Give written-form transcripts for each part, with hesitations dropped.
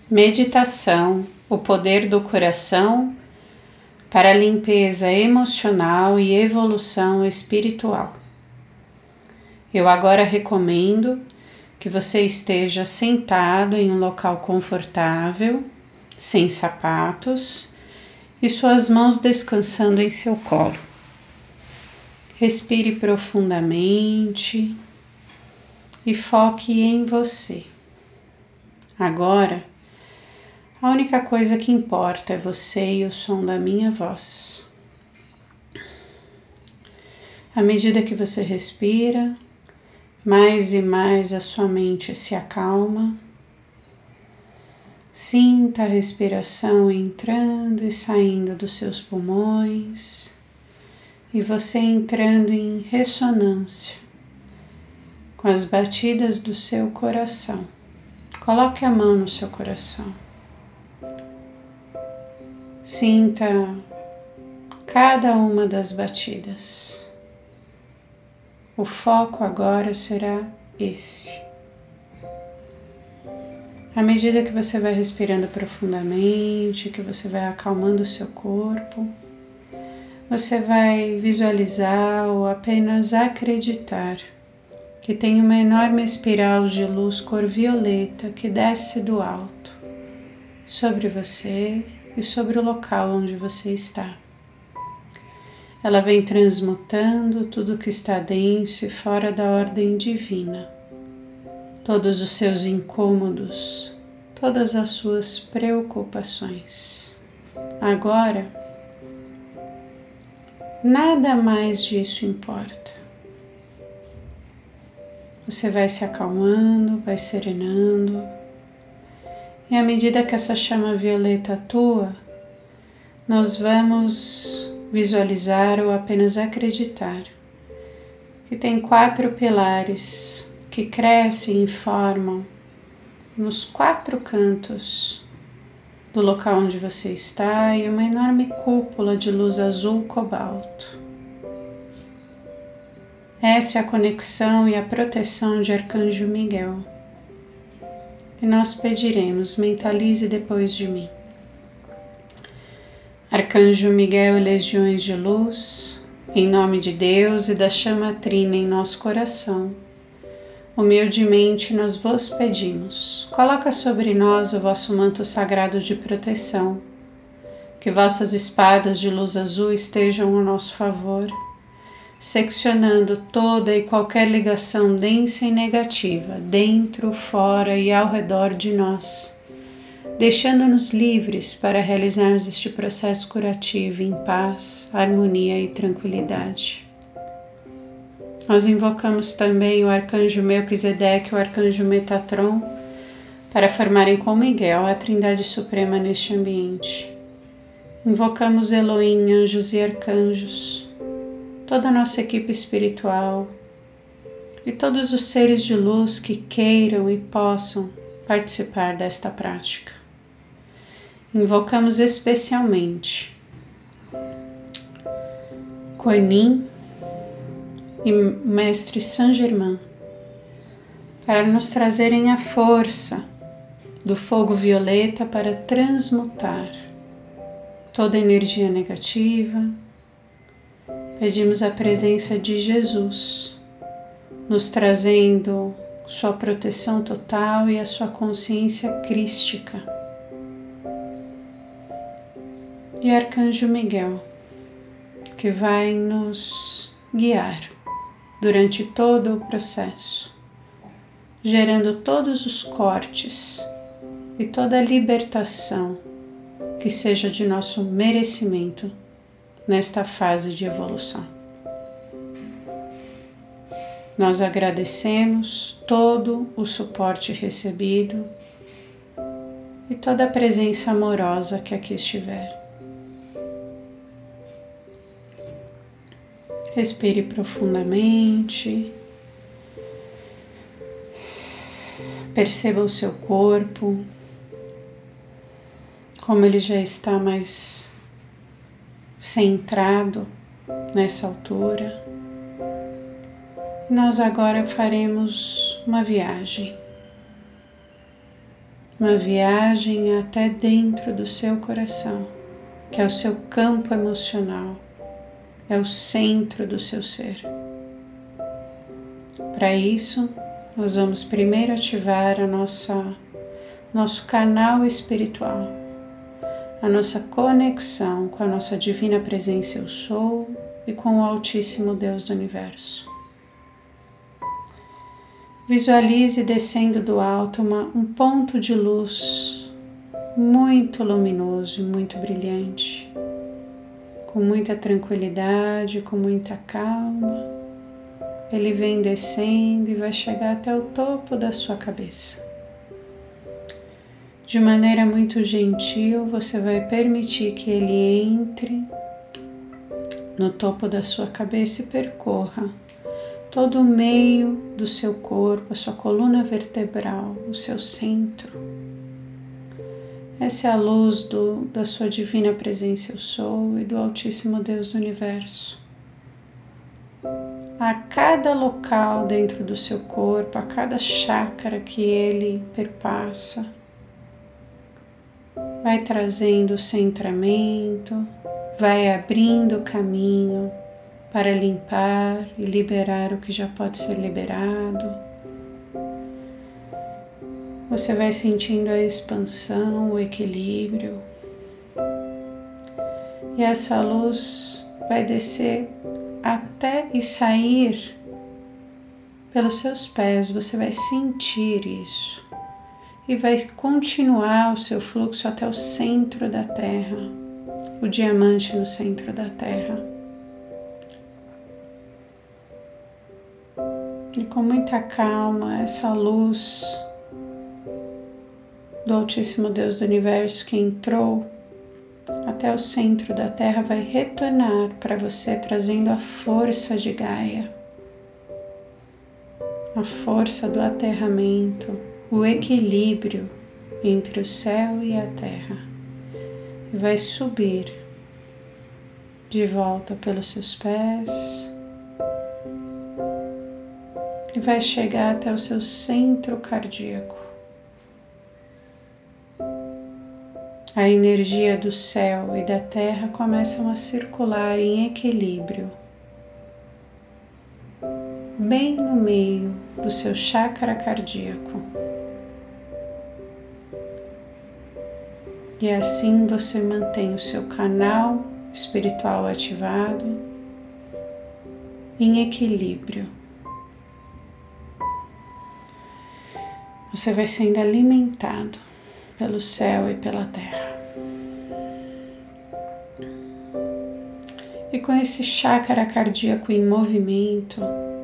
Meditação, o poder do coração para a limpeza emocional e evolução espiritual. Eu agora recomendo que você esteja sentado em um local confortável, sem sapatos e suas mãos descansando em seu colo. Respire profundamente e foque em você. Agora, a única coisa que importa é você e o som da minha voz. À medida que você respira, mais e mais a sua mente se acalma. Sinta a respiração entrando e saindo dos seus pulmões e você entrando em ressonância com as batidas do seu coração. Coloque a mão no seu coração. Sinta cada uma das batidas. O foco agora será esse. À medida que você vai respirando profundamente, que você vai acalmando o seu corpo, você vai visualizar ou apenas acreditar que tem uma enorme espiral de luz cor violeta que desce do alto sobre você e sobre o local onde você está. Ela vem transmutando tudo que está denso e fora da ordem divina, todos os seus incômodos, todas as suas preocupações. Agora, nada mais disso importa. Você vai se acalmando, vai serenando, e à medida que essa chama violeta atua, nós vamos visualizar ou apenas acreditar que tem 4 pilares que crescem e formam nos 4 cantos do local onde você está e uma enorme cúpula de luz azul cobalto. Essa é a conexão e a proteção de Arcanjo Miguel. E nós pediremos, mentalize depois de mim. Arcanjo Miguel e legiões de luz, em nome de Deus e da chama trina em nosso coração, humildemente nós vos pedimos, coloca sobre nós o vosso manto sagrado de proteção, que vossas espadas de luz azul estejam ao nosso favor, seccionando toda e qualquer ligação densa e negativa, dentro, fora e ao redor de nós, deixando-nos livres para realizarmos este processo curativo em paz, harmonia e tranquilidade. Nós invocamos também o Arcanjo Melquisedeque e o Arcanjo Metatron para formarem com Miguel a Trindade Suprema neste ambiente. Invocamos Elohim, anjos e arcanjos, toda a nossa equipe espiritual e todos os seres de luz que queiram e possam participar desta prática. Invocamos especialmente Kuan Yin e Mestre Saint Germain para nos trazerem a força do fogo violeta para transmutar toda energia negativa. Pedimos a presença de Jesus, nos trazendo sua proteção total e a sua consciência crística. E Arcanjo Miguel, que vai nos guiar durante todo o processo, gerando todos os cortes e toda a libertação que seja de nosso merecimento nesta fase de evolução. Nós agradecemos todo o suporte recebido e toda a presença amorosa que aqui estiver. Respire profundamente, perceba o seu corpo, como ele já está mais centrado nessa altura. Nós agora faremos uma viagem uma viagem até dentro do seu coração, que é o seu campo emocional, é o centro do seu ser. Para isso, nós vamos primeiro ativar nosso canal espiritual, a nossa conexão com a nossa divina presença Eu Sou e com o Altíssimo Deus do Universo. Visualize descendo do alto um ponto de luz muito luminoso e muito brilhante, com muita tranquilidade, com muita calma. Ele vem descendo e vai chegar até o topo da sua cabeça. De maneira muito gentil, você vai permitir que ele entre no topo da sua cabeça e percorra todo o meio do seu corpo, a sua coluna vertebral, o seu centro. Essa é a luz da sua divina presença Eu Sou e do Altíssimo Deus do Universo. A cada local dentro do seu corpo, a cada chácara que ele perpassa, vai trazendo o centramento, vai abrindo o caminho para limpar e liberar o que já pode ser liberado. Você vai sentindo a expansão, o equilíbrio. E essa luz vai descer até e sair pelos seus pés. Você vai sentir isso. E vai continuar o seu fluxo até o centro da Terra, o diamante no centro da Terra. E com muita calma, essa luz do Altíssimo Deus do Universo que entrou até o centro da Terra vai retornar para você, trazendo a força de Gaia, a força do aterramento, o equilíbrio entre o céu e a terra. E vai subir de volta pelos seus pés e vai chegar até o seu centro cardíaco. A energia do céu e da terra começam a circular em equilíbrio, bem no meio do seu chakra cardíaco. E assim você mantém o seu canal espiritual ativado, em equilíbrio. Você vai sendo alimentado pelo céu e pela terra. E com esse chakra cardíaco em movimento,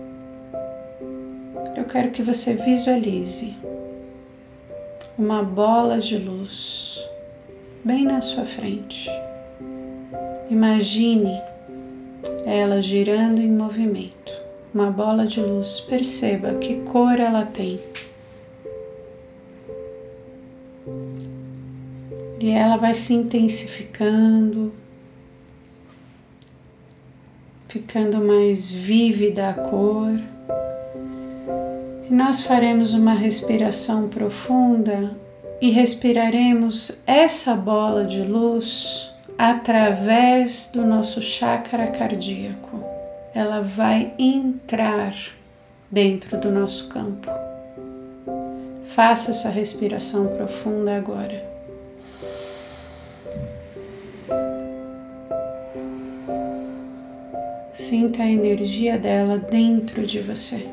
eu quero que você visualize uma bola de luz bem na sua frente. Imagine ela girando em movimento, uma bola de luz. Perceba que cor ela tem. E ela vai se intensificando, ficando mais vívida a cor. E nós faremos uma respiração profunda e respiraremos essa bola de luz através do nosso chakra cardíaco. Ela vai entrar dentro do nosso campo. Faça essa respiração profunda agora. Sinta a energia dela dentro de você.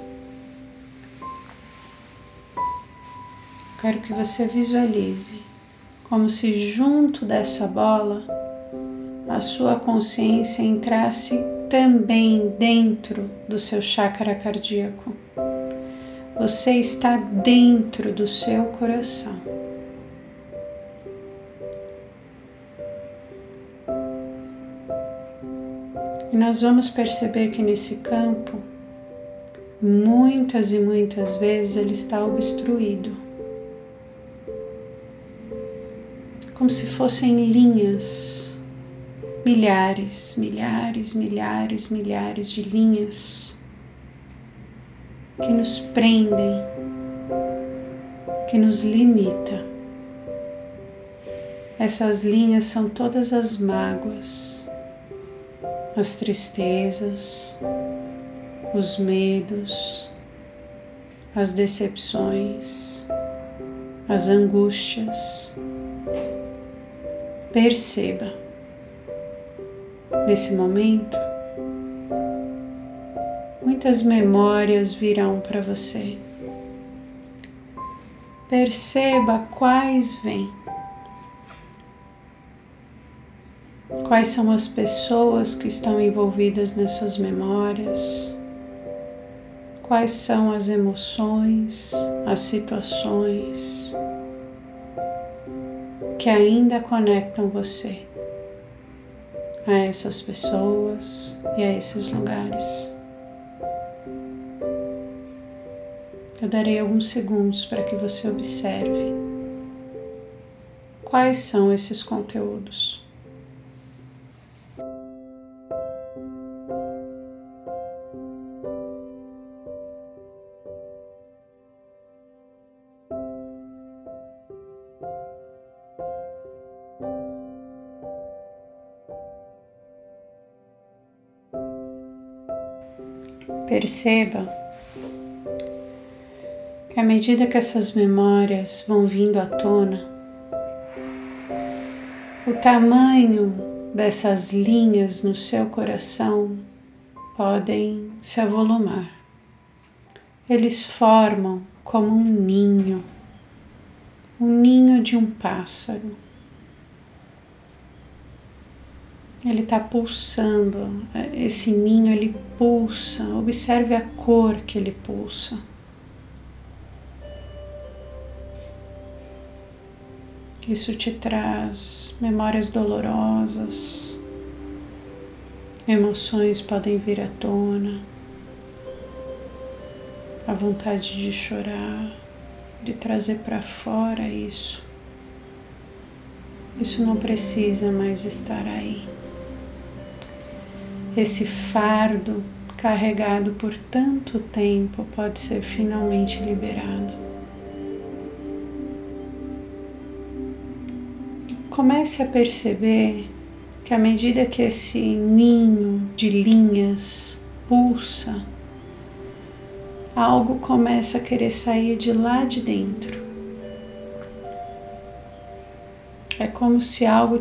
Quero que você visualize como se junto dessa bola a sua consciência entrasse também dentro do seu chakra cardíaco. Você está dentro do seu coração. E nós vamos perceber que nesse campo, muitas e muitas vezes ele está obstruído. Como se fossem linhas, milhares de linhas que nos prendem, que nos limita. Essas linhas são todas as mágoas, as tristezas, os medos, as decepções, as angústias. Perceba, nesse momento, muitas memórias virão para você. Perceba quais vêm. Quais são as pessoas que estão envolvidas nessas memórias? Quais são as emoções, as situações que ainda conectam você a essas pessoas e a esses lugares? Eu darei alguns segundos para que você observe quais são esses conteúdos. Perceba que à medida que essas memórias vão vindo à tona, o tamanho dessas linhas no seu coração podem se avolumar. Eles formam como um ninho de um pássaro. Ele está pulsando, esse ninho ele pulsa, observe a cor que ele pulsa. Isso te traz memórias dolorosas, emoções podem vir à tona, a vontade de chorar, de trazer para fora isso. Isso não precisa mais estar aí. Esse fardo carregado por tanto tempo pode ser finalmente liberado. Comece a perceber que à medida que esse ninho de linhas pulsa, algo começa a querer sair de lá de dentro. É como se algo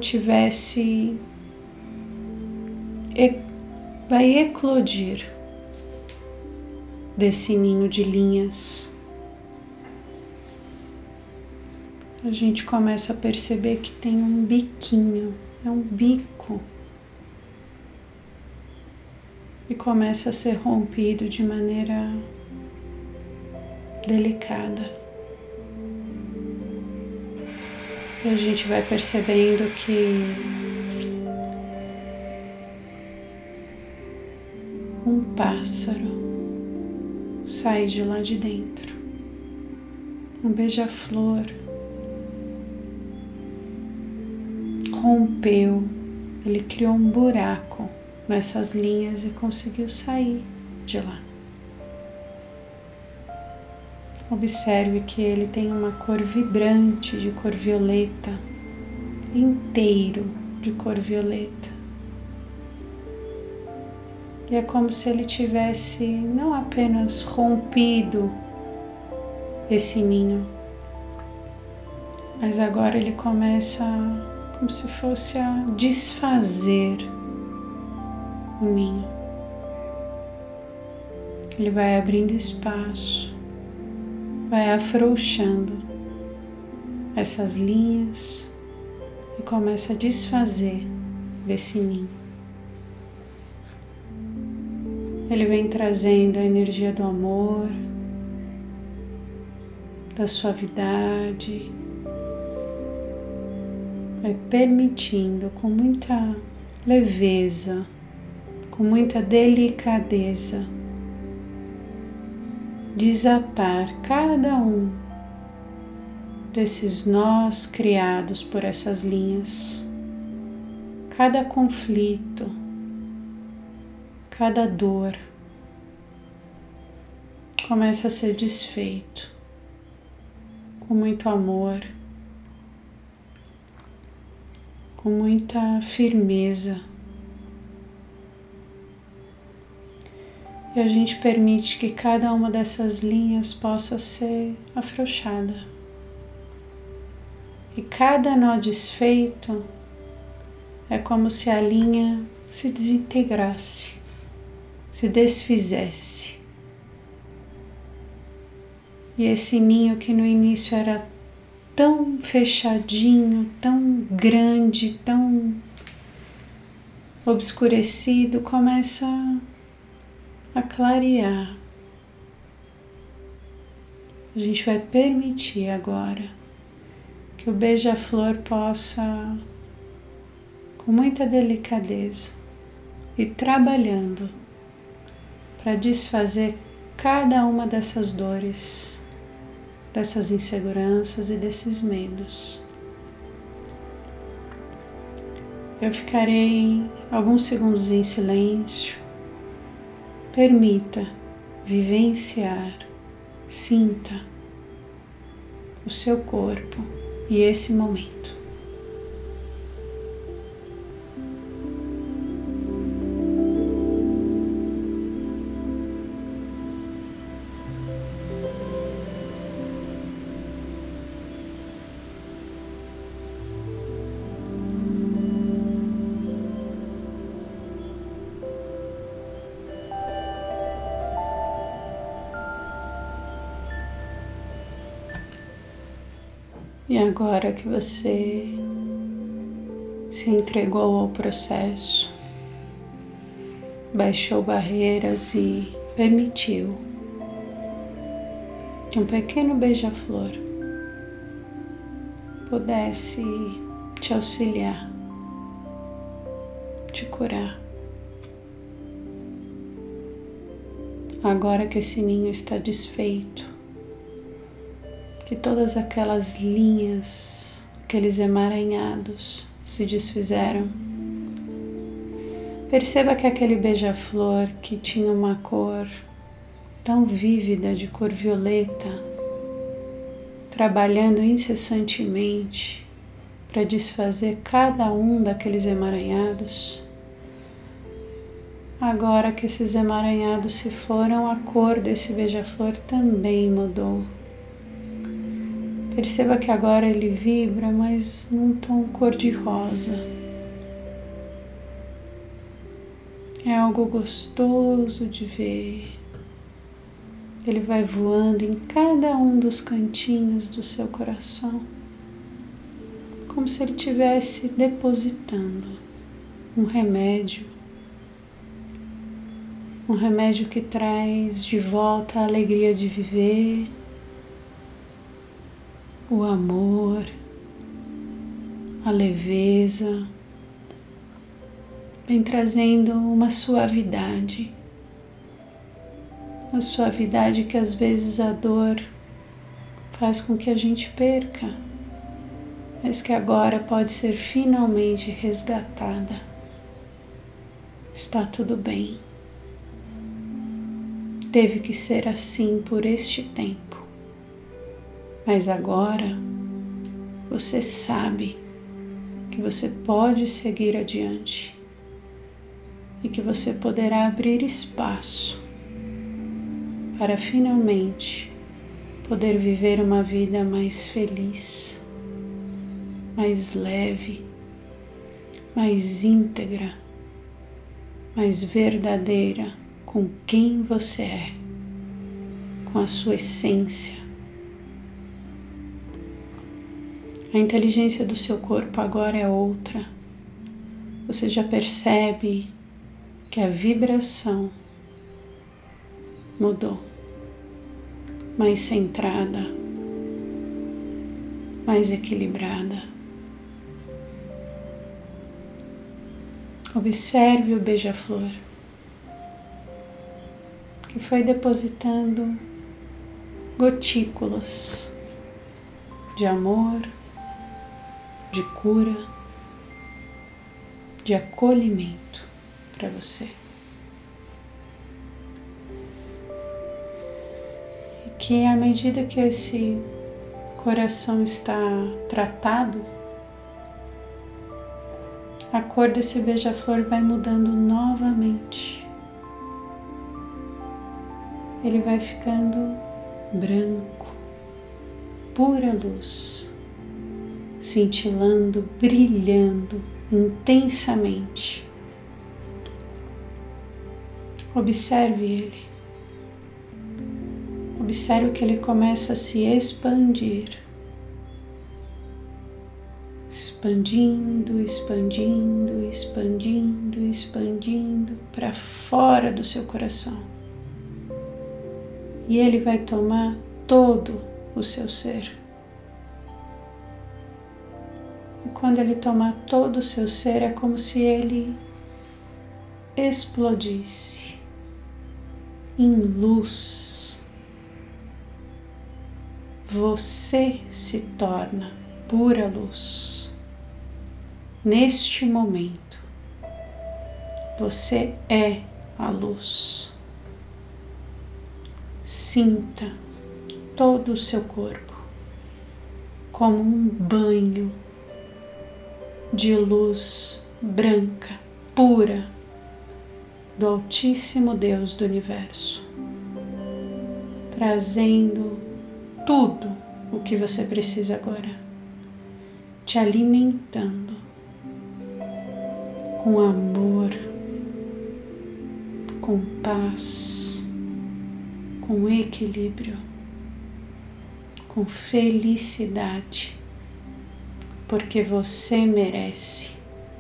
vai eclodir desse ninho de linhas. A gente começa a perceber que tem um biquinho, é um bico, e começa a ser rompido de maneira delicada. E a gente vai percebendo que um pássaro sai de lá de dentro, um beija-flor rompeu, ele criou um buraco nessas linhas e conseguiu sair de lá. Observe que ele tem uma cor vibrante de cor violeta, inteiro de cor violeta. E é como se ele tivesse não apenas rompido esse ninho, mas agora ele começa como se fosse a desfazer o ninho. Ele vai abrindo espaço, vai afrouxando essas linhas e começa a desfazer desse ninho. Ele vem trazendo a energia do amor, da suavidade, vai permitindo com muita leveza, com muita delicadeza, desatar cada um desses nós criados por essas linhas, cada conflito, cada dor começa a ser desfeito com muito amor, com muita firmeza. E a gente permite que cada uma dessas linhas possa ser afrouxada. E cada nó desfeito é como se a linha se desintegrasse, se desfizesse. E esse ninho que no início era tão fechadinho, tão grande, tão obscurecido, começa a clarear. A gente vai permitir agora que o beija-flor possa, com muita delicadeza, ir trabalhando para desfazer cada uma dessas dores, dessas inseguranças e desses medos. Eu ficarei alguns segundos em silêncio. Permita vivenciar, sinta o seu corpo e esse momento. E agora que você se entregou ao processo, baixou barreiras e permitiu que um pequeno beija-flor pudesse te auxiliar, te curar. Agora que esse ninho está desfeito, que todas aquelas linhas, aqueles emaranhados se desfizeram. Perceba que aquele beija-flor que tinha uma cor tão vívida, de cor violeta, trabalhando incessantemente para desfazer cada um daqueles emaranhados. Agora que esses emaranhados se foram, a cor desse beija-flor também mudou. Perceba que agora ele vibra, mas num tom cor-de-rosa. É algo gostoso de ver. Ele vai voando em cada um dos cantinhos do seu coração, como se ele estivesse depositando um remédio que traz de volta a alegria de viver, o amor, a leveza, vem trazendo uma suavidade que às vezes a dor faz com que a gente perca, mas que agora pode ser finalmente resgatada. Está tudo bem. Teve que ser assim por este tempo. Mas agora você sabe que você pode seguir adiante e que você poderá abrir espaço para finalmente poder viver uma vida mais feliz, mais leve, mais íntegra, mais verdadeira com quem você é, com a sua essência. A inteligência do seu corpo agora é outra. Você já percebe que a vibração mudou, mais centrada, mais equilibrada. Observe o beija-flor que foi depositando gotículas de amor, de cura, de acolhimento para você. E que à medida que esse coração está tratado, a cor desse beija-flor vai mudando novamente. Ele vai ficando branco, pura luz, cintilando, brilhando intensamente. Observe ele. Observe que ele começa a se expandir. Expandindo, expandindo, expandindo, expandindo para fora do seu coração. E ele vai tomar todo o seu ser. E quando ele tomar todo o seu ser, é como se ele explodisse em luz. Você se torna pura luz. Neste momento, você é a luz. Sinta todo o seu corpo como um banho de luz branca, pura, do Altíssimo Deus do Universo, trazendo tudo o que você precisa agora, te alimentando com amor, com paz, com equilíbrio, com felicidade, porque você merece.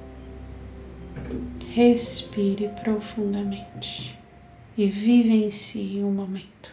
Respire profundamente e vivencie um momento.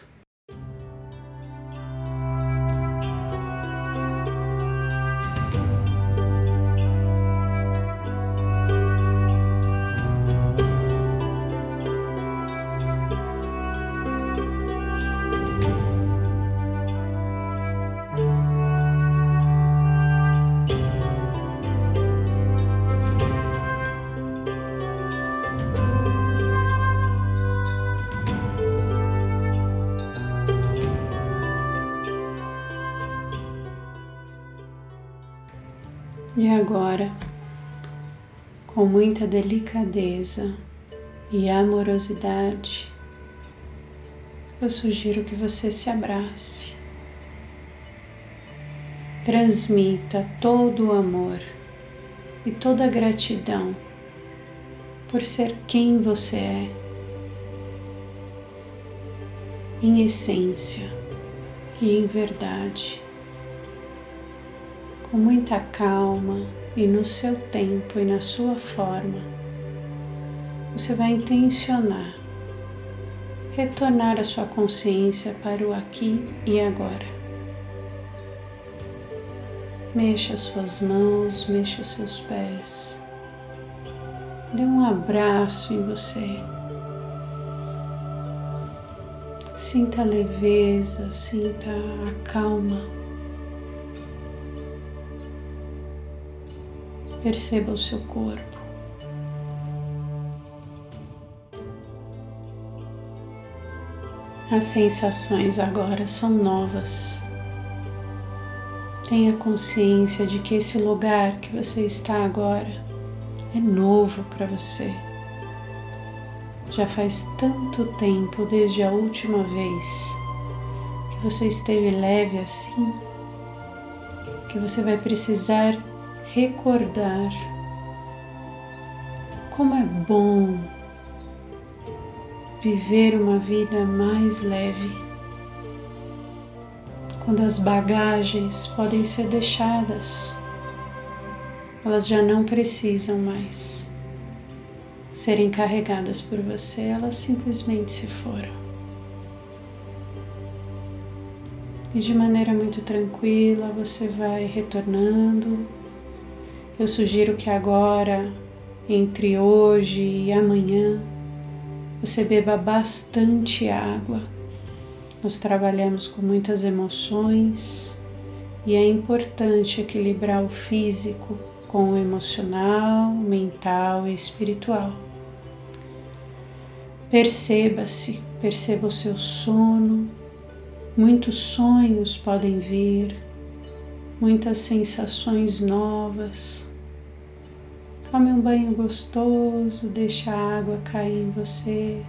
E agora, com muita delicadeza e amorosidade, eu sugiro que você se abrace. Transmita todo o amor e toda a gratidão por ser quem você é, em essência e em verdade. Com muita calma e no seu tempo e na sua forma, você vai intencionar retornar a sua consciência para o aqui e agora. Mexa suas mãos, mexa seus pés. Dê um abraço em você. Sinta a leveza, sinta a calma. Perceba o seu corpo. As sensações agora são novas. Tenha consciência de que esse lugar que você está agora é novo para você. Já faz tanto tempo desde a última vez que você esteve leve assim, que você vai precisar recordar como é bom viver uma vida mais leve, quando as bagagens podem ser deixadas, elas já não precisam mais serem carregadas por você, elas simplesmente se foram. E de maneira muito tranquila você vai retornando. Eu sugiro que agora, entre hoje e amanhã, você beba bastante água. Nós trabalhamos com muitas emoções e é importante equilibrar o físico com o emocional, mental e espiritual. Perceba-se, perceba o seu sono. Muitos sonhos podem vir, muitas sensações novas. Tome um banho gostoso, deixe a água cair em você,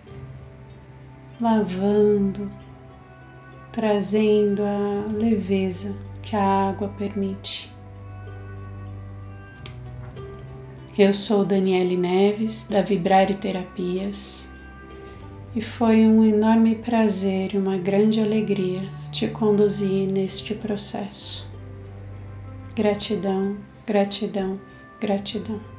lavando, trazendo a leveza que a água permite. Eu sou Daniele Neves, da Vibrário Terapias, e foi um enorme prazer e uma grande alegria te conduzir neste processo. Gratidão, gratidão, gratidão.